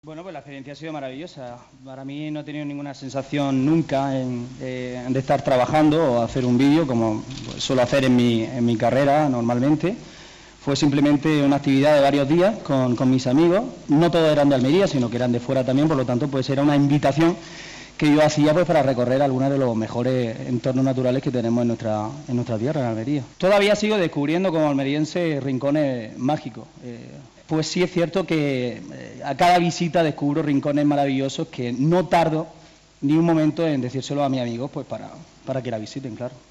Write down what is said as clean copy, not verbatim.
Bueno, pues la experiencia ha sido maravillosa. Para mí no he tenido ninguna sensación nunca de estar trabajando o hacer un vídeo como suelo hacer en mi carrera normalmente. Fue simplemente una actividad de varios días con mis amigos. No todos eran de Almería, sino que eran de fuera también, por lo tanto pues era una invitación que yo hacía pues para recorrer algunos de los mejores entornos naturales que tenemos en nuestra tierra, en Almería. Todavía sigo descubriendo como almeriense rincones mágicos. Pues sí es cierto que a cada visita descubro rincones maravillosos que no tardo ni un momento en decírselo a mis amigos pues para que la visiten, claro.